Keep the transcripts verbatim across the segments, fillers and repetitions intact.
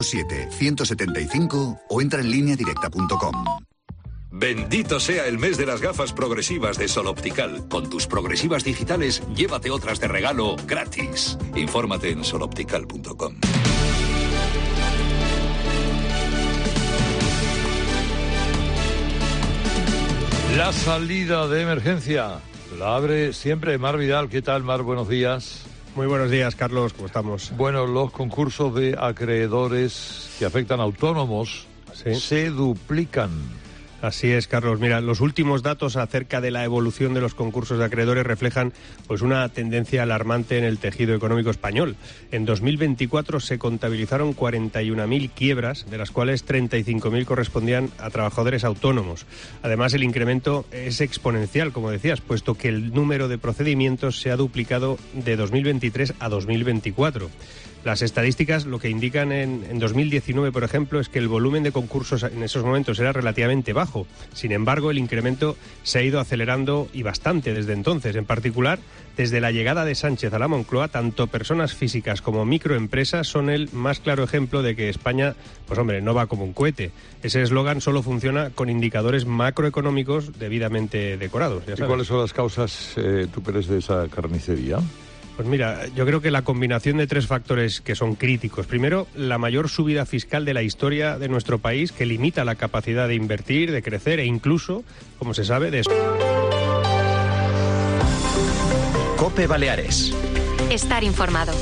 siete uno siete cinco o entra en línea directa punto com. Bendito sea el mes de las gafas progresivas de Sol Optical. Con tus progresivas digitales, llévate otras de regalo gratis. Infórmate en sol optical punto com. La salida de emergencia la abre siempre Mar Vidal. ¿Qué tal, Mar? Buenos días. Muy buenos días, Carlos. ¿Cómo estamos? Bueno, los concursos de acreedores que afectan a autónomos ¿Sí? se duplican. Así es, Carlos. Mira, los últimos datos acerca de la evolución de los concursos de acreedores reflejan pues una tendencia alarmante en el tejido económico español. En dos mil veinticuatro se contabilizaron cuarenta y una mil quiebras, de las cuales treinta y cinco mil correspondían a trabajadores autónomos. Además, el incremento es exponencial, como decías, puesto que el número de procedimientos se ha duplicado de dos mil veintitrés a dos mil veinticuatro. Las estadísticas lo que indican en, en dos mil diecinueve, por ejemplo, es que el volumen de concursos en esos momentos era relativamente bajo. Sin embargo, el incremento se ha ido acelerando y bastante desde entonces. En particular, desde la llegada de Sánchez a la Moncloa, tanto personas físicas como microempresas son el más claro ejemplo de que España, pues hombre, no va como un cohete. Ese eslogan solo funciona con indicadores macroeconómicos debidamente decorados. Ya sabes. ¿Y cuáles son las causas, eh, tú crees, de esa carnicería? Pues mira, yo creo que la combinación de tres factores que son críticos. Primero, la mayor subida fiscal de la historia de nuestro país, que limita la capacidad de invertir, de crecer e incluso, como se sabe, de... COPE Baleares. Estar informado.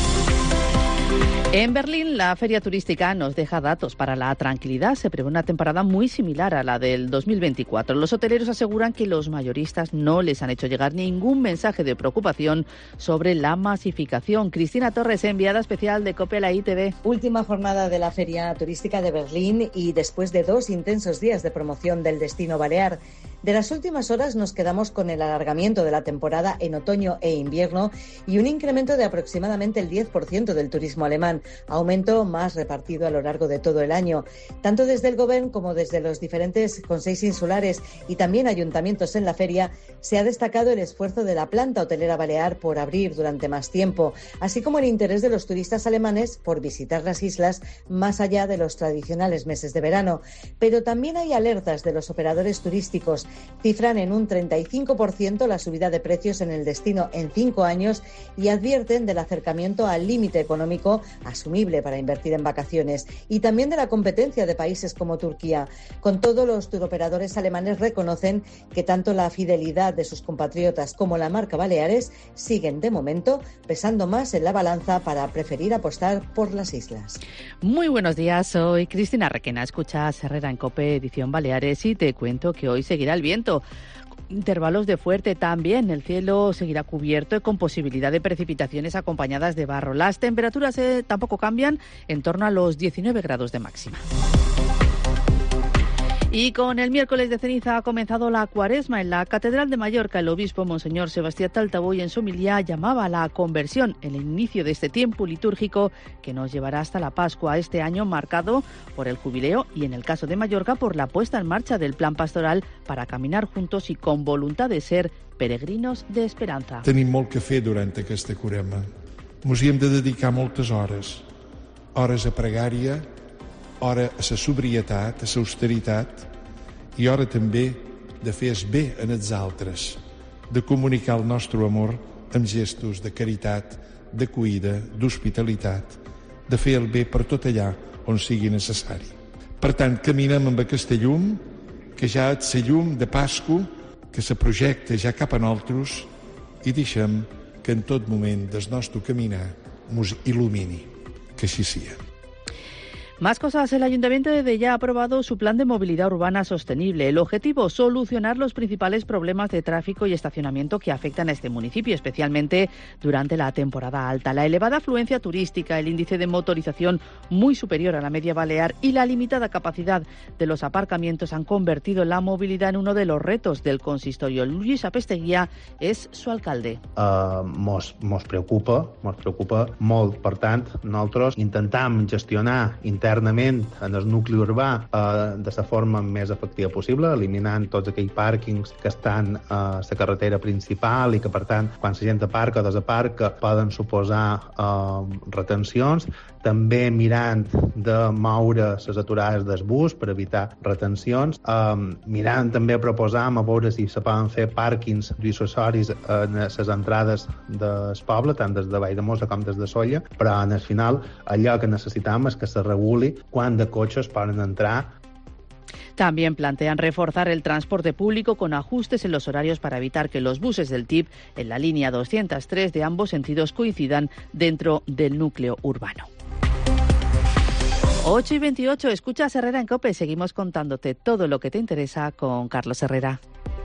En Berlín, la feria turística nos deja datos para la tranquilidad. Se prevé una temporada muy similar a la del dos mil veinticuatro. Los hoteleros aseguran que los mayoristas no les han hecho llegar ningún mensaje de preocupación sobre la masificación. Cristina Torres, enviada especial de COPE a la I T V. Última jornada de la feria turística de Berlín y después de dos intensos días de promoción del destino balear. De las últimas horas nos quedamos con el alargamiento de la temporada en otoño e invierno y un incremento de aproximadamente el diez por ciento del turismo alemán, aumento más repartido a lo largo de todo el año. Tanto desde el Gobierno como desde los diferentes consells insulares y también ayuntamientos en la feria se ha destacado el esfuerzo de la planta hotelera balear por abrir durante más tiempo, así como el interés de los turistas alemanes por visitar las islas más allá de los tradicionales meses de verano. Pero también hay alertas de los operadores turísticos. Cifran en un treinta y cinco por ciento la subida de precios en el destino en cinco años y advierten del acercamiento al límite económico asumible para invertir en vacaciones y también de la competencia de países como Turquía. Con todo, los turoperadores alemanes reconocen que tanto la fidelidad de sus compatriotas como la marca Baleares siguen de momento pesando más en la balanza para preferir apostar por las islas. Muy buenos días, soy Cristina Requena. Escuchas Herrera en COPE, edición Baleares, y te cuento que hoy seguirá el viento. Intervalos de fuerte también. El cielo seguirá cubierto y con posibilidad de precipitaciones acompañadas de barro. Las temperaturas eh, tampoco cambian, en torno a los diecinueve grados de máxima. Y con el miércoles de ceniza ha comenzado la cuaresma. En la Catedral de Mallorca, el obispo Monseñor Sebastián Taltabuy en su homilía llamaba a la conversión, el inicio de este tiempo litúrgico que nos llevará hasta la Pascua, este año marcado por el jubileo y, en el caso de Mallorca, por la puesta en marcha del plan pastoral para caminar juntos y con voluntad de ser peregrinos de esperanza. Tenim molt que fer durant aquesta cuaresma. Ens hi hem de dedicar moltes hores. Hores a pregària, hora a la sobrietat, a l'austeritat i hora també de fer el bé en els altres, de comunicar el nostre amor amb gestos de caritat, d'acollida, d'hospitalitat, de fer el bé per tot allà on sigui necessari. Per tant, caminem amb aquesta llum, que ja és la llum de Pasqua, que se projecta ja cap a nosaltres i deixem que en tot moment del nostre caminar ens il·lumini. Que així sia. Más cosas. El Ayuntamiento de Dellà ha aprobado su plan de movilidad urbana sostenible. El objetivo, solucionar los principales problemas de tráfico y estacionamiento que afectan a este municipio, especialmente durante la temporada alta. La elevada afluencia turística, el índice de motorización muy superior a la media balear y la limitada capacidad de los aparcamientos han convertido la movilidad en uno de los retos del consistorio. Luis Apesteguía es su alcalde. Uh, mos, mos preocupa, mos preocupa molt. Per tant, nosaltres intentem gestionar internament en el nucli urbà eh, de la forma més efectiva possible, eliminant tots aquells pàrquings que estan a la carretera principal i que, per tant, quan la gent aparca o desaparca, poden suposar eh, retencions. també mirant de moure les aturades del bus per evitar retencions, um, mirant també a proposar a veure si se poden fer pàrquings dissuasoris en les entrades del poble, tant des de Valldemossa com des de Sóller, però en el final allò que necessitam és que se reguli quant de cotxes poden entrar. También plantean reforzar el transporte público con ajustes en los horarios para evitar que los buses del T I P en la línea doscientos tres de ambos sentidos coincidan dentro del núcleo urbano. ocho y veintiocho, escuchas Herrera en COPE. Seguimos contándote todo lo que te interesa con Carlos Herrera.